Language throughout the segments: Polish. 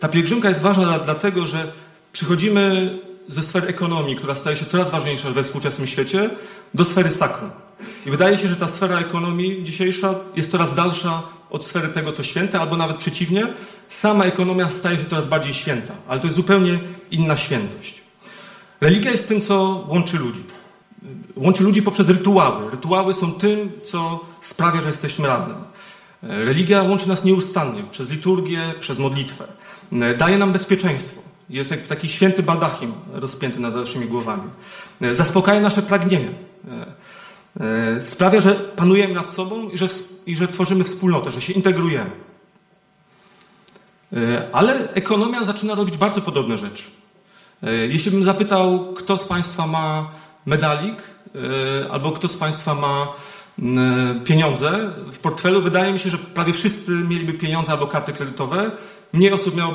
Ta pielgrzymka jest ważna dlatego, że przychodzimy ze sfery ekonomii, która staje się coraz ważniejsza we współczesnym świecie, do sfery sakrum. I wydaje się, że ta sfera ekonomii dzisiejsza jest coraz dalsza od sfery tego, co święte, albo nawet przeciwnie, sama ekonomia staje się coraz bardziej święta, ale to jest zupełnie inna świętość. Religia jest tym, co łączy ludzi. Łączy ludzi poprzez rytuały. Rytuały są tym, co sprawia, że jesteśmy razem. Religia łączy nas nieustannie, przez liturgię, przez modlitwę. Daje nam bezpieczeństwo. Jest jak taki święty baldachim rozpięty nad naszymi głowami. Zaspokaja nasze pragnienia. Sprawia, że panujemy nad sobą i że tworzymy wspólnotę, że się integrujemy. Ale ekonomia zaczyna robić bardzo podobne rzeczy. Jeśli bym zapytał, kto z Państwa ma medalik, albo kto z Państwa ma pieniądze w portfelu, wydaje mi się, że prawie wszyscy mieliby pieniądze albo karty kredytowe. Mniej osób miałoby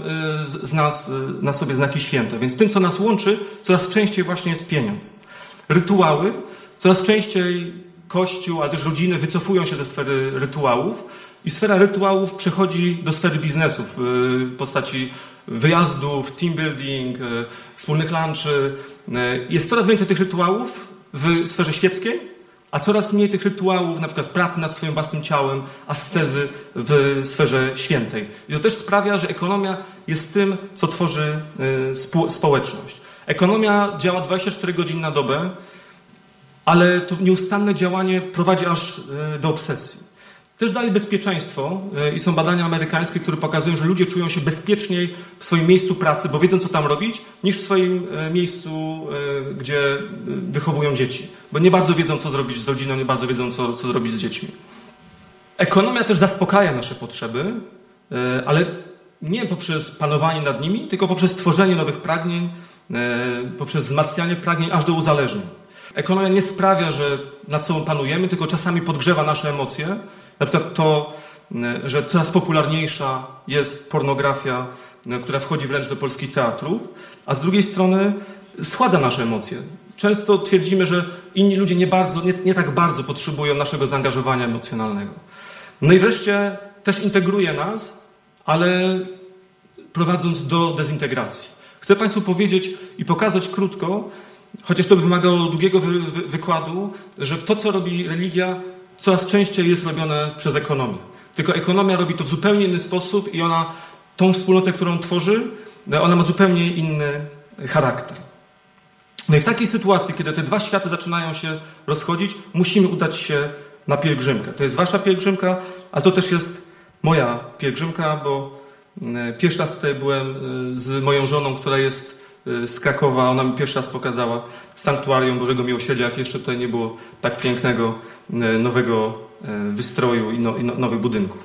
z nas na sobie znaki święte. Więc tym, co nas łączy, coraz częściej właśnie jest pieniądz. Rytuały. Coraz częściej Kościół, ale też rodziny wycofują się ze sfery rytuałów i sfera rytuałów przechodzi do sfery biznesu w postaci wyjazdów, team building, wspólnych lunchy. Jest coraz więcej tych rytuałów w sferze świeckiej, a coraz mniej tych rytuałów, na przykład pracy nad swoim własnym ciałem, ascezy w sferze świętej. I to też sprawia, że ekonomia jest tym, co tworzy społeczność. Ekonomia działa 24 godziny na dobę, ale to nieustanne działanie prowadzi aż do obsesji. Też daje bezpieczeństwo i są badania amerykańskie, które pokazują, że ludzie czują się bezpieczniej w swoim miejscu pracy, bo wiedzą, co tam robić, niż w swoim miejscu, gdzie wychowują dzieci. Bo nie bardzo wiedzą, co zrobić z rodziną, nie bardzo wiedzą, co zrobić z dziećmi. Ekonomia też zaspokaja nasze potrzeby, ale nie poprzez panowanie nad nimi, tylko poprzez tworzenie nowych pragnień, poprzez wzmacnianie pragnień aż do uzależnień. Ekonomia nie sprawia, że nad sobą panujemy, tylko czasami podgrzewa nasze emocje. Na przykład to, że coraz popularniejsza jest pornografia, która wchodzi wręcz do polskich teatrów, a z drugiej strony schładza nasze emocje. Często twierdzimy, że inni ludzie nie tak bardzo potrzebują naszego zaangażowania emocjonalnego. No i wreszcie też integruje nas, ale prowadząc do dezintegracji. Chcę Państwu powiedzieć i pokazać krótko, chociaż to by wymagało długiego wykładu, że to, co robi religia, coraz częściej jest robione przez ekonomię. Tylko ekonomia robi to w zupełnie inny sposób i ona, tą wspólnotę, którą tworzy, ona ma zupełnie inny charakter. No i w takiej sytuacji, kiedy te dwa światy zaczynają się rozchodzić, musimy udać się na pielgrzymkę. To jest wasza pielgrzymka, a to też jest moja pielgrzymka, bo pierwszy raz tutaj byłem z moją żoną, która jest z Krakowa. Ona mi pierwszy raz pokazała sanktuarium Bożego Miłosierdzia, jak jeszcze tutaj nie było tak pięknego, nowego wystroju i nowych budynków.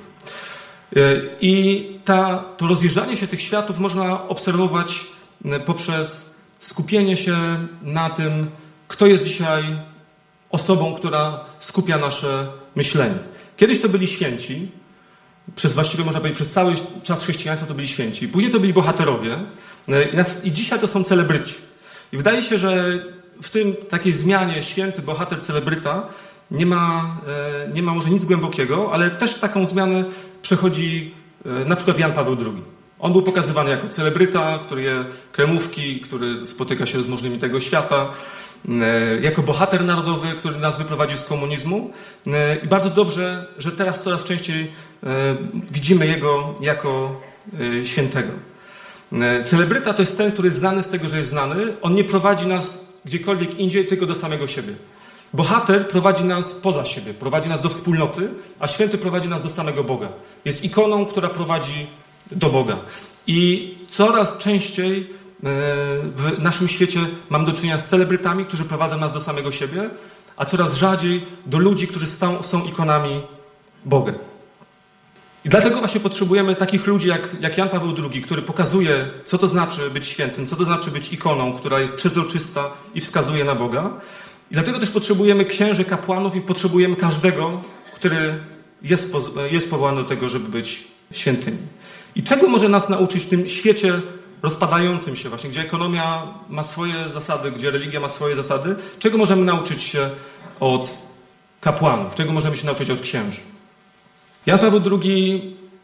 I to rozjeżdżanie się tych światów można obserwować poprzez skupienie się na tym, kto jest dzisiaj osobą, która skupia nasze myślenie. Kiedyś to byli święci, właściwie można powiedzieć, przez cały czas chrześcijaństwa to byli święci. Później to byli bohaterowie i dzisiaj to są celebryci. I wydaje się, że w tym takiej zmianie święty, bohater, celebryta nie ma może nic głębokiego, ale też taką zmianę przechodzi na przykład Jan Paweł II. On był pokazywany jako celebryta, który je kremówki, który spotyka się z możnymi tego świata, jako bohater narodowy, który nas wyprowadził z komunizmu. I bardzo dobrze, że teraz coraz częściej widzimy jego jako świętego. Celebryta to jest ten, który jest znany z tego, że jest znany. On nie prowadzi nas gdziekolwiek indziej, tylko do samego siebie. Bohater prowadzi nas poza siebie, prowadzi nas do wspólnoty, a święty prowadzi nas do samego Boga. Jest ikoną, która prowadzi do Boga. I coraz częściej w naszym świecie mamy do czynienia z celebrytami, którzy prowadzą nas do samego siebie, a coraz rzadziej do ludzi, którzy są ikonami Boga. I dlatego właśnie potrzebujemy takich ludzi jak Jan Paweł II, który pokazuje, co to znaczy być świętym, co to znaczy być ikoną, która jest przezroczysta i wskazuje na Boga. I dlatego też potrzebujemy księży, kapłanów i potrzebujemy każdego, który jest powołany do tego, żeby być świętymi. I czego może nas nauczyć w tym świecie rozpadającym się właśnie, gdzie ekonomia ma swoje zasady, gdzie religia ma swoje zasady? Czego możemy nauczyć się od kapłanów? Czego możemy się nauczyć od księży? Jan Paweł II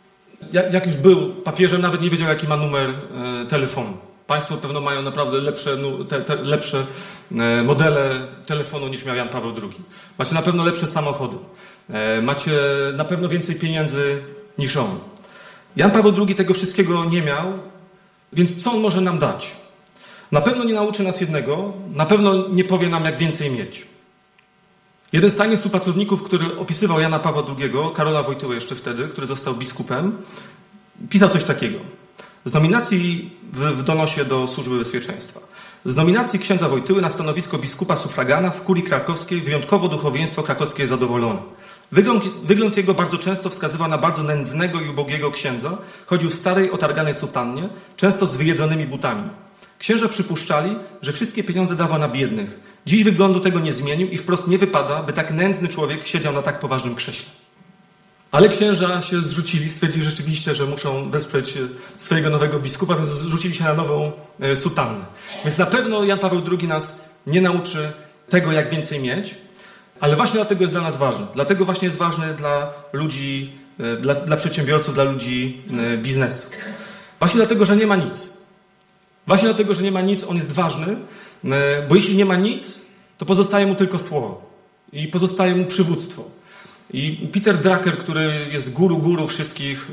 jak już był papieżem, nawet nie wiedział, jaki ma numer telefonu. Państwo pewno mają naprawdę lepsze modele telefonu niż miał Jan Paweł II. Macie na pewno lepsze samochody. Macie na pewno więcej pieniędzy niż on. Jan Paweł II tego wszystkiego nie miał, więc co on może nam dać? Na pewno nie nauczy nas jednego, na pewno nie powie nam, jak więcej mieć. Jeden z tajnych współpracowników, który opisywał Jana Pawła II, Karola Wojtyłę jeszcze wtedy, który został biskupem, pisał coś takiego. Z nominacji w donosie do Służby Bezpieczeństwa. Z nominacji księdza Wojtyły na stanowisko biskupa sufragana w kurii krakowskiej wyjątkowo duchowieństwo krakowskie jest zadowolone. Wygląd jego bardzo często wskazywał na bardzo nędznego i ubogiego księdza. Chodził w starej, otarganej sutannie, często z wyjedzonymi butami. Księża przypuszczali, że wszystkie pieniądze dawał na biednych. Dziś wyglądu tego nie zmienił i wprost nie wypada, by tak nędzny człowiek siedział na tak poważnym krześle. Ale księża się zrzucili, stwierdzili rzeczywiście, że muszą wesprzeć swojego nowego biskupa, więc zrzucili się na nową sutannę. Więc na pewno Jan Paweł II nas nie nauczy tego, jak więcej mieć, ale właśnie dlatego jest dla nas ważny. Dlatego właśnie jest ważny dla ludzi, dla przedsiębiorców, dla ludzi biznesu. Właśnie dlatego, że nie ma nic. Właśnie dlatego, że nie ma nic, on jest ważny, bo jeśli nie ma nic, to pozostaje mu tylko słowo i pozostaje mu przywództwo. I Peter Drucker, który jest guru wszystkich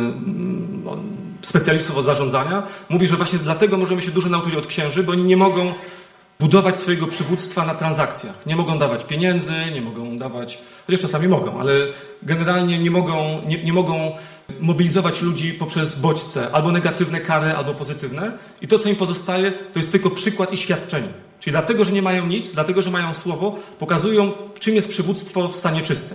specjalistów od zarządzania, mówi, że właśnie dlatego możemy się dużo nauczyć od księży, bo oni nie mogą budować swojego przywództwa na transakcjach. Nie mogą dawać pieniędzy, nie mogą dawać, chociaż czasami mogą, ale generalnie nie mogą mobilizować ludzi poprzez bodźce, albo negatywne kary, albo pozytywne. I to, co im pozostaje, to jest tylko przykład i świadczenie. Czyli dlatego, że nie mają nic, dlatego, że mają słowo, pokazują, czym jest przywództwo w stanie czystym.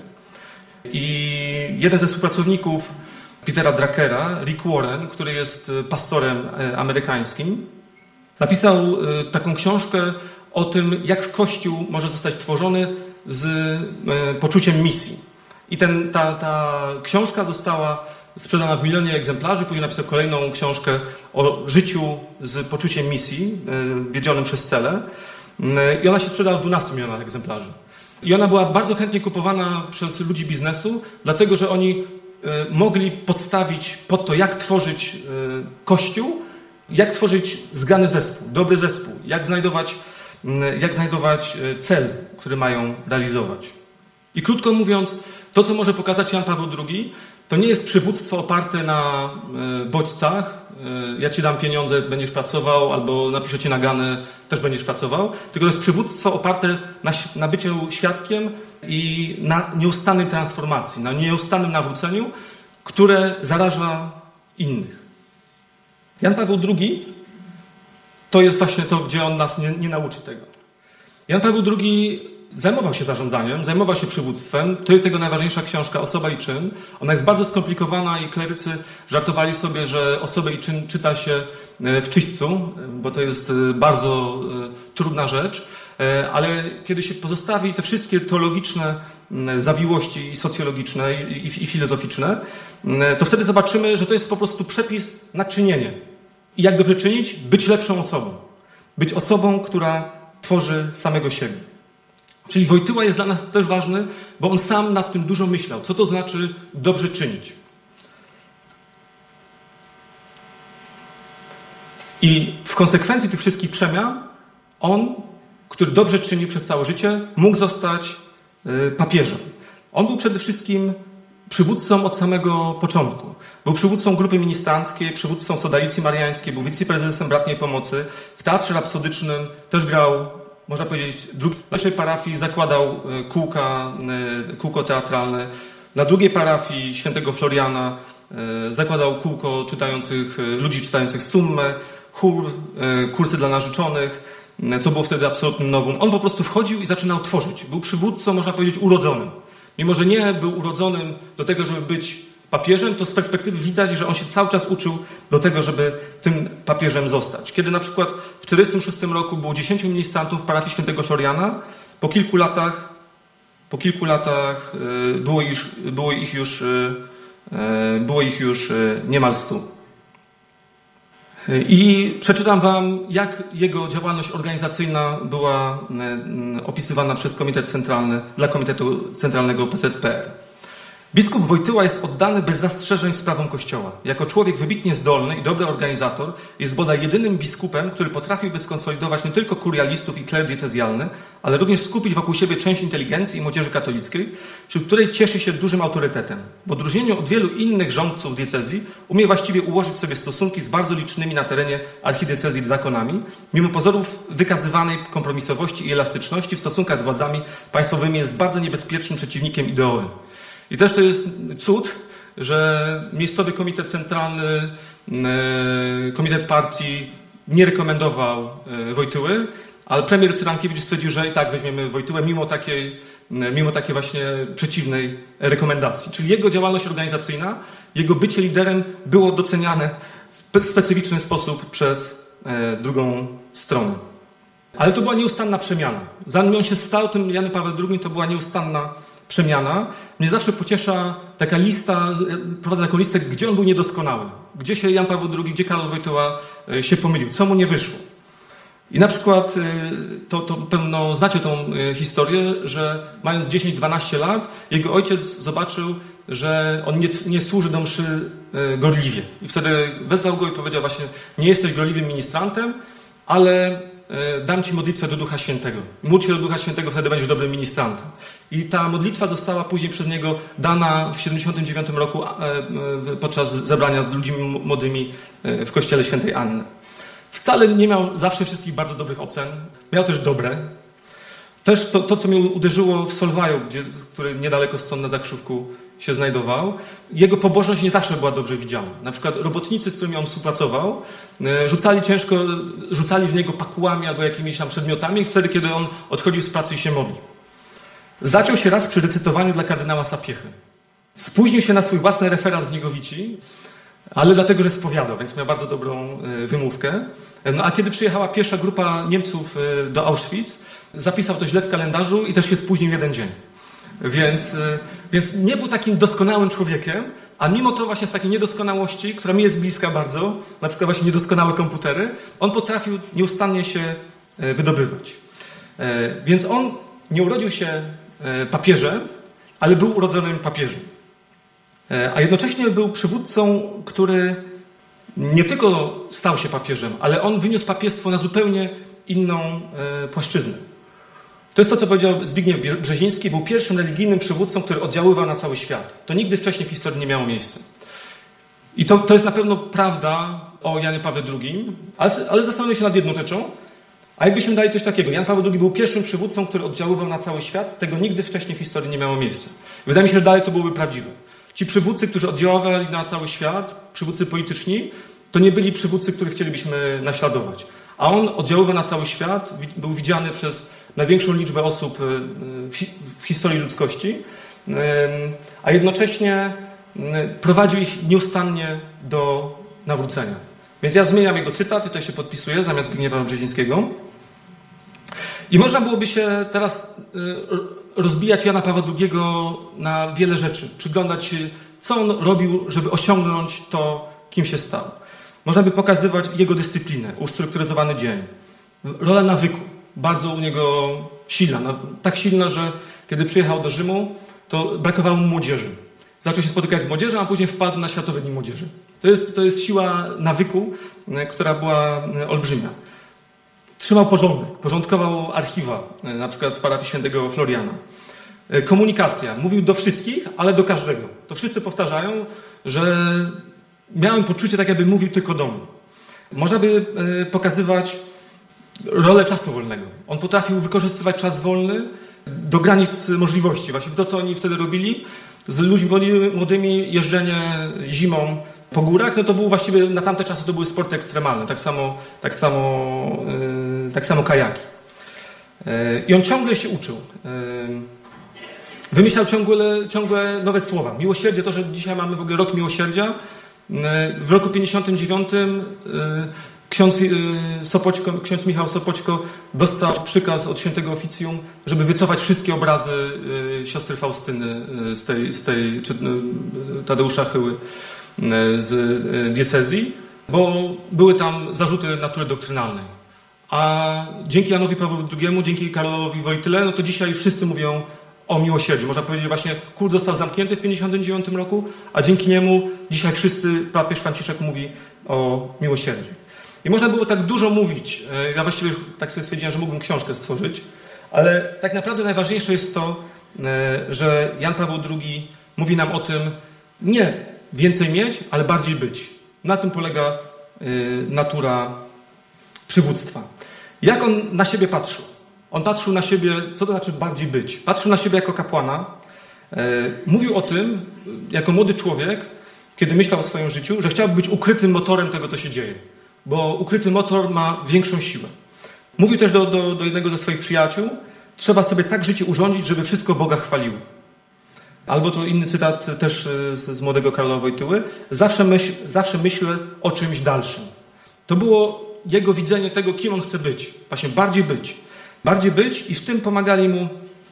I jeden ze współpracowników Petera Druckera, Rick Warren, który jest pastorem amerykańskim, napisał taką książkę o tym, jak Kościół może zostać tworzony z poczuciem misji. I ta książka została sprzedana w 1 milionie egzemplarzy, później napisał kolejną książkę o życiu z poczuciem misji, wiedzionym przez cele. I ona się sprzedała w 12 milionach egzemplarzy. I ona była bardzo chętnie kupowana przez ludzi biznesu, dlatego że oni mogli podstawić pod to, jak tworzyć Kościół, jak tworzyć zgrany zespół, dobry zespół, jak znajdować cel, który mają realizować. I krótko mówiąc, to, co może pokazać Jan Paweł II, to nie jest przywództwo oparte na bodźcach, ja ci dam pieniądze, będziesz pracował, albo napiszę ci naganę, też będziesz pracował, tylko to jest przywództwo oparte na byciu świadkiem i na nieustannej transformacji, na nieustannym nawróceniu, które zaraża innych. Jan Paweł II to jest właśnie to, gdzie on nas nie nauczy tego. Jan Paweł II zajmował się zarządzaniem, zajmował się przywództwem. To jest jego najważniejsza książka, Osoba i czyn. Ona jest bardzo skomplikowana i klerycy żartowali sobie, że Osobę i czyn czyta się w czyśćcu, bo to jest bardzo trudna rzecz. Ale kiedy się pozostawi te wszystkie teologiczne zawiłości i socjologiczne i filozoficzne, to wtedy zobaczymy, że to jest po prostu przepis na czynienie. I jak dobrze czynić? Być lepszą osobą. Być osobą, która tworzy samego siebie. Czyli Wojtyła jest dla nas też ważny, bo on sam nad tym dużo myślał. Co to znaczy dobrze czynić? I w konsekwencji tych wszystkich przemian on, który dobrze czynił przez całe życie, mógł zostać papieżem. On był przede wszystkim przywódcą od samego początku. Był przywódcą grupy ministranckiej, przywódcą Sodalicji Mariańskiej, był wiceprezesem Bratniej Pomocy. W Teatrze Rapsodycznym też grał, można powiedzieć, w naszej parafii zakładał kółko teatralne. Na drugiej parafii świętego Floriana zakładał kółko ludzi czytających Summę, chór, kursy dla narzeczonych, co było wtedy absolutnym novum. On po prostu wchodził i zaczynał tworzyć. Był przywódcą, można powiedzieć, urodzonym. Mimo że nie był urodzonym do tego, żeby być papieżem, to z perspektywy widać, że on się cały czas uczył do tego, żeby tym papieżem zostać. Kiedy na przykład w 1946 roku było 10 ministrantów w parafii świętego Floriana, po kilku latach było ich już niemal 100. I przeczytam wam, jak jego działalność organizacyjna była opisywana przez Komitet Centralny dla Komitetu Centralnego PZPR. Biskup Wojtyła jest oddany bez zastrzeżeń sprawom Kościoła. Jako człowiek wybitnie zdolny i dobry organizator jest bodaj jedynym biskupem, który potrafiłby skonsolidować nie tylko kurialistów i kler diecezjalny, ale również skupić wokół siebie część inteligencji i młodzieży katolickiej, wśród której cieszy się dużym autorytetem. W odróżnieniu od wielu innych rządców diecezji umie właściwie ułożyć sobie stosunki z bardzo licznymi na terenie archidiecezji diakonami, mimo pozorów wykazywanej kompromisowości i elastyczności w stosunkach z władzami państwowymi jest bardzo niebezpiecznym przeciwnikiem ideowym. I też to jest cud, że miejscowy komitet centralny, komitet partii nie rekomendował Wojtyły, ale premier Cyrankiewicz stwierdził, że i tak weźmiemy Wojtyłę mimo takiej właśnie przeciwnej rekomendacji. Czyli jego działalność organizacyjna, jego bycie liderem było doceniane w specyficzny sposób przez drugą stronę. Ale to była nieustanna przemiana. Zanim on się stał tym Janem Pawłem II, to była nieustanna przemiana. Mnie zawsze pociesza taka lista, prowadzę taką listę, gdzie on był niedoskonały. Gdzie się Jan Paweł II, gdzie Karol Wojtyła się pomylił, co mu nie wyszło. I na przykład, to pewno znacie tą historię, że mając 10-12 lat, jego ojciec zobaczył, że on nie służy do mszy gorliwie. I wtedy wezwał go i powiedział właśnie, nie jesteś gorliwym ministrantem, ale dam ci modlitwę do Ducha Świętego. Módl się do Ducha Świętego, wtedy będziesz dobrym ministrantem. I ta modlitwa została później przez niego dana w 79 roku podczas zebrania z ludźmi młodymi w kościele Świętej Anny. Wcale nie miał zawsze wszystkich bardzo dobrych ocen. Miał też dobre. Też to co mnie uderzyło w Solwaju, który niedaleko stąd na Zakrzówku się znajdował, jego pobożność nie zawsze była dobrze widziana. Na przykład robotnicy, z którymi on współpracował, rzucali w niego pakułami albo jakimiś tam przedmiotami, wtedy, kiedy on odchodził z pracy i się modlił. Zaciął się raz przy recytowaniu dla kardynała Sapiechy. Spóźnił się na swój własny referat w Niegowici, ale dlatego, że spowiadał, więc miał bardzo dobrą wymówkę. No a kiedy przyjechała pierwsza grupa Niemców do Auschwitz, zapisał to źle w kalendarzu i też się spóźnił jeden dzień. Więc nie był takim doskonałym człowiekiem, a mimo to właśnie z takiej niedoskonałości, która mi jest bliska bardzo, na przykład właśnie niedoskonałe komputery, on potrafił nieustannie się wydobywać. Więc on nie urodził się papieżem, ale był urodzonym papieżem. A jednocześnie był przywódcą, który nie tylko stał się papieżem, ale on wyniósł papiestwo na zupełnie inną płaszczyznę. To jest to, co powiedział Zbigniew Brzeziński, był pierwszym religijnym przywódcą, który oddziaływał na cały świat. To nigdy wcześniej w historii nie miało miejsca. I to jest na pewno prawda o Janie Pawle II, ale zastanawiam się nad jedną rzeczą. A jakbyśmy dali coś takiego, Jan Paweł II był pierwszym przywódcą, który oddziaływał na cały świat, tego nigdy wcześniej w historii nie miało miejsca. Wydaje mi się, że dalej to byłoby prawdziwe. Ci przywódcy, którzy oddziaływali na cały świat, przywódcy polityczni, to nie byli przywódcy, których chcielibyśmy naśladować. A on oddziaływał na cały świat, był widziany przez największą liczbę osób w historii ludzkości, a jednocześnie prowadził ich nieustannie do nawrócenia. Więc ja zmieniam jego cytat i to się podpisuję zamiast Zbigniewa Brzezińskiego. I można byłoby się teraz rozbijać Jana Pawła II na wiele rzeczy. Przyglądać się, co on robił, żeby osiągnąć to, kim się stał. Można by pokazywać jego dyscyplinę, ustrukturyzowany dzień. Rola nawyku, bardzo u niego silna. Tak silna, że kiedy przyjechał do Rzymu, to brakowało mu młodzieży. Zaczął się spotykać z młodzieżą, a później wpadł na Światowe Dni Młodzieży. To jest siła nawyku, która była olbrzymia. Trzymał porządek, porządkował archiwa, na przykład w parafii świętego Floriana. Komunikacja. Mówił do wszystkich, ale do każdego. To wszyscy powtarzają, że miałem poczucie, tak jakby mówił tylko do mnie. Można by pokazywać rolę czasu wolnego. On potrafił wykorzystywać czas wolny do granic możliwości. Właśnie to, co oni wtedy robili, z ludźmi młodymi jeżdżenie zimą po górach, no to był właściwie na tamte czasy to były sporty ekstremalne, tak samo kajaki. I on ciągle się uczył. Wymyślał ciągle nowe słowa. Miłosierdzie, to, że dzisiaj mamy w ogóle rok miłosierdzia. W roku 59 ksiądz Michał Sopoćko dostał przykaz od świętego oficjum, żeby wycofać wszystkie obrazy siostry Faustyny z tej czy Tadeusza Chyły z diecezji, bo były tam zarzuty natury doktrynalnej. A dzięki Janowi Pawłowi II, dzięki Karolowi Wojtyle, no to dzisiaj wszyscy mówią o miłosierdziu. Można powiedzieć, że właśnie kult został zamknięty w 1959 roku, a dzięki niemu dzisiaj papież Franciszek mówi o miłosierdziu. I można było tak dużo mówić. Ja właściwie już tak sobie stwierdziłem, że mógłbym książkę stworzyć, ale tak naprawdę najważniejsze jest to, że Jan Paweł II mówi nam o tym, nie więcej mieć, ale bardziej być. Na tym polega natura przywództwa. Jak on na siebie patrzył? On patrzył na siebie, co to znaczy bardziej być? Patrzył na siebie jako kapłana. Mówił o tym, jako młody człowiek, kiedy myślał o swoim życiu, że chciałby być ukrytym motorem tego, co się dzieje. Bo ukryty motor ma większą siłę. Mówił też do jednego ze swoich przyjaciół, trzeba sobie tak życie urządzić, żeby wszystko Boga chwaliło. Albo to inny cytat też z młodego Karola Wojtyły. Zawsze myślę o czymś dalszym. To było jego widzenie tego, kim on chce być. Właśnie bardziej być. Bardziej być i w tym pomagali mu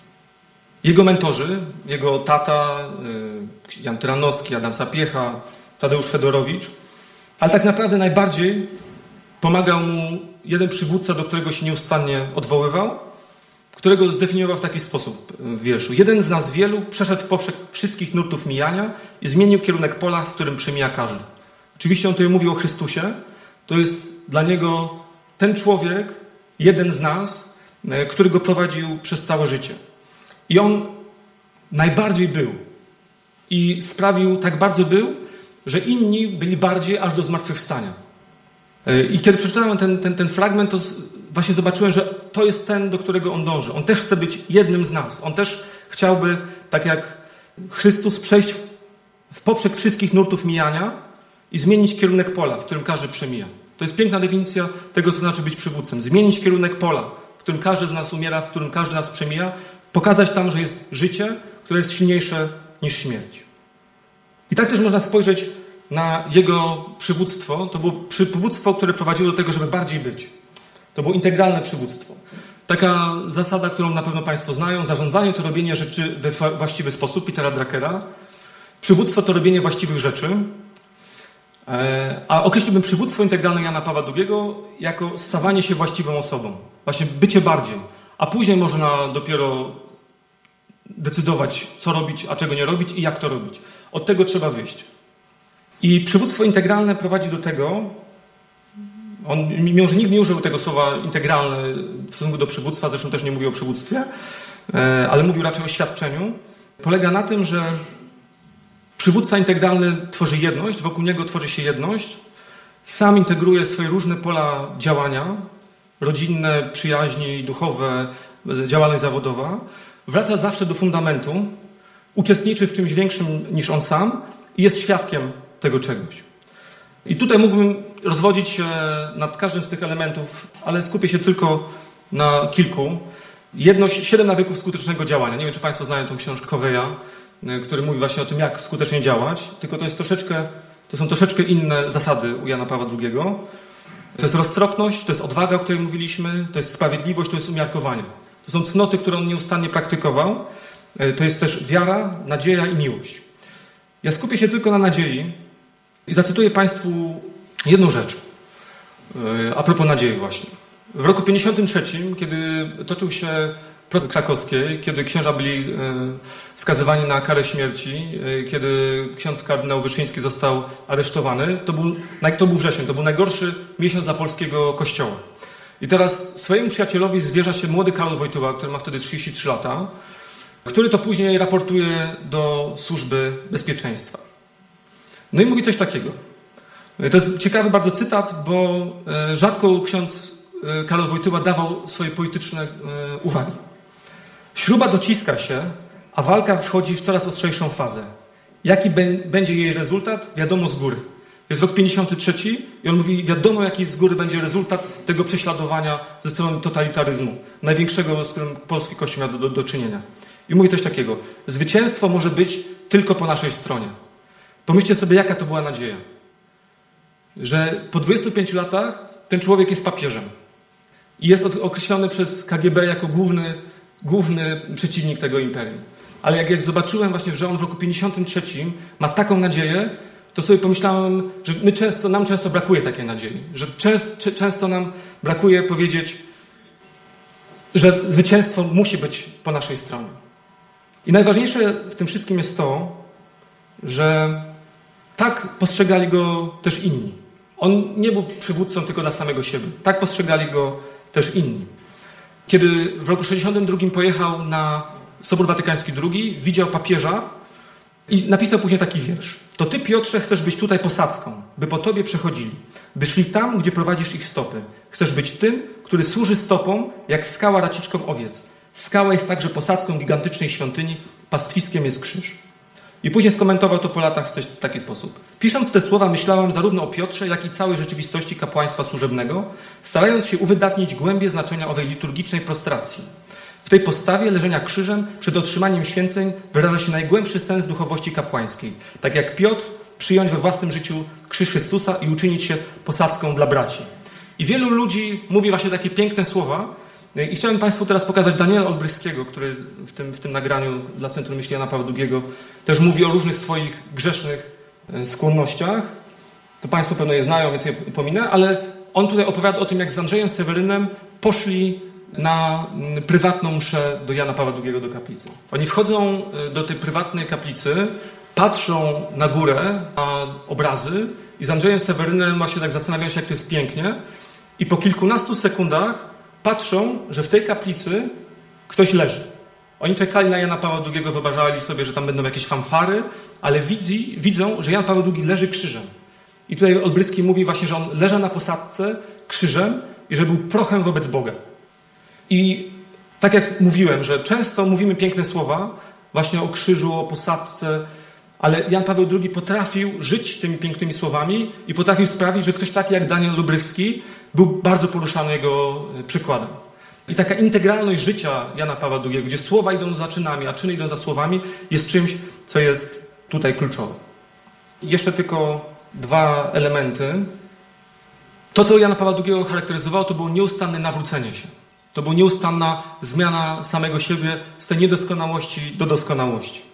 jego mentorzy, jego tata, Jan Tyranowski, Adam Sapiecha, Tadeusz Fedorowicz. Ale tak naprawdę najbardziej pomagał mu jeden przywódca, do którego się nieustannie odwoływał, którego zdefiniował w taki sposób w wierszu. Jeden z nas wielu przeszedł w poprzek wszystkich nurtów mijania i zmienił kierunek pola, w którym przemija każdy. Oczywiście on tutaj mówił o Chrystusie. To jest dla niego ten człowiek, jeden z nas, który go prowadził przez całe życie. I on najbardziej był. I sprawił, tak bardzo był, że inni byli bardziej aż do zmartwychwstania. I kiedy przeczytałem ten fragment, to właśnie zobaczyłem, że to jest ten, do którego on dąży. On też chce być jednym z nas. On też chciałby, tak jak Chrystus, przejść w poprzek wszystkich nurtów mijania i zmienić kierunek pola, w którym każdy przemija. To jest piękna definicja tego, co znaczy być przywódcą. Zmienić kierunek pola, w którym każdy z nas umiera, w którym każdy z nas przemija. Pokazać tam, że jest życie, które jest silniejsze niż śmierć. I tak też można spojrzeć na jego przywództwo. To było przywództwo, które prowadziło do tego, żeby bardziej być. To było integralne przywództwo. Taka zasada, którą na pewno Państwo znają. Zarządzanie to robienie rzeczy we właściwy sposób, Petera Druckera. Przywództwo to robienie właściwych rzeczy. A określiłbym przywództwo integralne Jana Pawła II jako stawanie się właściwą osobą. Właśnie bycie bardziej. A później można dopiero decydować, co robić, a czego nie robić i jak to robić. Od tego trzeba wyjść. I przywództwo integralne prowadzi do tego, mimo że nikt nie użył tego słowa integralne w stosunku do przywództwa, zresztą też nie mówił o przywództwie, ale mówił raczej o świadczeniu, polega na tym, że przywódca integralny tworzy jedność, wokół niego tworzy się jedność, sam integruje swoje różne pola działania, rodzinne, przyjaźni, duchowe, działalność zawodowa, wraca zawsze do fundamentu, uczestniczy w czymś większym niż on sam i jest świadkiem tego czegoś. I tutaj mógłbym rozwodzić się nad każdym z tych elementów, ale skupię się tylko na kilku. Jedność, 7 nawyków skutecznego działania. Nie wiem, czy Państwo znają tą książkę Coveya, który mówi właśnie o tym, jak skutecznie działać, tylko to są troszeczkę inne zasady u Jana Pawła II. To jest roztropność, to jest odwaga, o której mówiliśmy, to jest sprawiedliwość, to jest umiarkowanie. To są cnoty, które on nieustannie praktykował. To jest też wiara, nadzieja i miłość. Ja skupię się tylko na nadziei i zacytuję Państwu jedną rzecz. A propos nadziei właśnie. W roku 1953, kiedy toczył się proces krakowskiej, kiedy księża byli skazywani na karę śmierci, kiedy ksiądz kardynał Wyszyński został aresztowany, to był wrzesień, to był najgorszy miesiąc dla polskiego kościoła. I teraz swojemu przyjacielowi zwierza się młody Karol Wojtyła, który ma wtedy 33 lata, który to później raportuje do Służby Bezpieczeństwa. No i mówi coś takiego. To jest ciekawy bardzo cytat, bo rzadko ksiądz Karol Wojtyła dawał swoje polityczne uwagi. Śruba dociska się, a walka wchodzi w coraz ostrzejszą fazę. Jaki będzie jej rezultat? Wiadomo z góry. Jest rok 53 i on mówi, wiadomo jaki z góry będzie rezultat tego prześladowania ze strony totalitaryzmu, największego, z którym polski Kościół miał do czynienia. I mówi coś takiego. Zwycięstwo może być tylko po naszej stronie. Pomyślcie sobie, jaka to była nadzieja. Że po 25 latach ten człowiek jest papieżem. I jest określony przez KGB jako główny przeciwnik tego imperium. Ale jak zobaczyłem właśnie, że on w roku 53 ma taką nadzieję, to sobie pomyślałem, że nam często brakuje takiej nadziei. Że często nam brakuje powiedzieć, że zwycięstwo musi być po naszej stronie. I najważniejsze w tym wszystkim jest to, że tak postrzegali go też inni. On nie był przywódcą tylko dla samego siebie. Tak postrzegali go też inni. Kiedy w roku 62 pojechał na Sobór Watykański II, widział papieża i napisał później taki wiersz. To ty, Piotrze, chcesz być tutaj posadzką, by po tobie przechodzili, by szli tam, gdzie prowadzisz ich stopy. Chcesz być tym, który służy stopom, jak skała raciczkom owiec. Skała jest także posadzką gigantycznej świątyni, pastwiskiem jest krzyż. I później skomentował to po latach w taki sposób. Pisząc te słowa myślałem zarówno o Piotrze, jak i całej rzeczywistości kapłaństwa służebnego, starając się uwydatnić głębie znaczenia owej liturgicznej prostracji. W tej postawie leżenia krzyżem przed otrzymaniem święceń wyraża się najgłębszy sens duchowości kapłańskiej. Tak jak Piotr przyjąć we własnym życiu krzyż Chrystusa i uczynić się posadzką dla braci. I wielu ludzi mówi właśnie takie piękne słowa. I chciałem Państwu teraz pokazać Daniela Olbrychskiego, który w tym nagraniu dla Centrum Myśli Jana Pawła II też mówi o różnych swoich grzesznych skłonnościach. To Państwo pewno je znają, więc je pominę, ale on tutaj opowiada o tym, jak z Andrzejem Sewerynem poszli na prywatną mszę do Jana Pawła II do kaplicy. Oni wchodzą do tej prywatnej kaplicy, patrzą na górę, na obrazy i z Andrzejem Sewerynem właśnie tak zastanawiają się, jak to jest pięknie. I po kilkunastu sekundach patrzą, że w tej kaplicy ktoś leży. Oni czekali na Jana Pawła II, wyobrażali sobie, że tam będą jakieś fanfary, ale widzą, że Jan Paweł II leży krzyżem. I tutaj Olbrychski mówi właśnie, że on leżał na posadzce krzyżem i że był prochem wobec Boga. I tak jak mówiłem, że często mówimy piękne słowa właśnie o krzyżu, o posadzce, ale Jan Paweł II potrafił żyć tymi pięknymi słowami i potrafił sprawić, że ktoś taki jak Daniel Olbrychski był bardzo poruszany jego przykładem. I taka integralność życia Jana Pawła II, gdzie słowa idą za czynami, a czyny idą za słowami, jest czymś, co jest tutaj kluczowe. I jeszcze tylko dwa elementy. To, co Jana Pawła II charakteryzowało, to było nieustanne nawrócenie się. To była nieustanna zmiana samego siebie z tej niedoskonałości do doskonałości.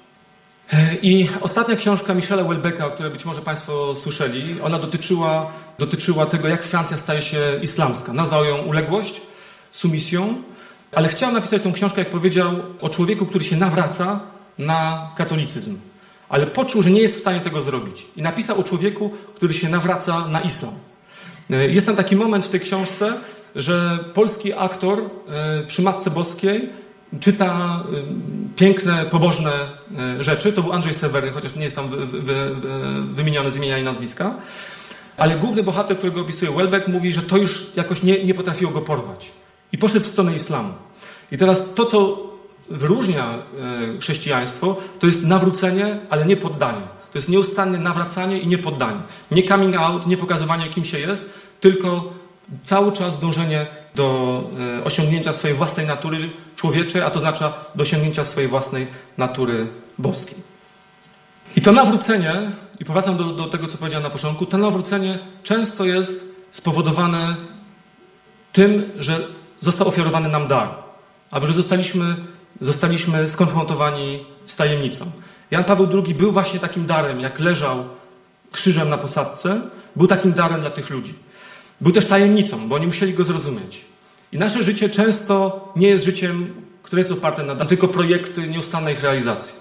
I ostatnia książka Michela Houellebecqa, o której być może Państwo słyszeli, ona dotyczyła tego, jak Francja staje się islamska. Nazwał ją Uległość, Soumission, ale chciał napisać tę książkę, jak powiedział, o człowieku, który się nawraca na katolicyzm. Ale poczuł, że nie jest w stanie tego zrobić. I napisał o człowieku, który się nawraca na islam. Jest tam taki moment w tej książce, że polski aktor przy Matce Boskiej czyta piękne, pobożne rzeczy. To był Andrzej Seweryn, chociaż nie jest tam wymieniony z imienia i nazwiska. Ale główny bohater, którego opisuje Houellebecq, mówi, że to już jakoś nie potrafiło go porwać. I poszedł w stronę islamu. I teraz to, co wyróżnia chrześcijaństwo, to jest nawrócenie, ale nie poddanie. To jest nieustanne nawracanie i niepoddanie. Nie coming out, nie pokazywanie, kim się jest, tylko cały czas dążenie do osiągnięcia swojej własnej natury człowieczej, a to oznacza do osiągnięcia swojej własnej natury boskiej. I to nawrócenie, i powracam do tego, co powiedziałem na początku, to nawrócenie często jest spowodowane tym, że został ofiarowany nam dar, albo że zostaliśmy skonfrontowani z tajemnicą. Jan Paweł II był właśnie takim darem, jak leżał krzyżem na posadzce, był takim darem dla tych ludzi. Był też tajemnicą, bo oni musieli go zrozumieć. I nasze życie często nie jest życiem, które jest oparte na tylko projekty nieustannej ich realizacji.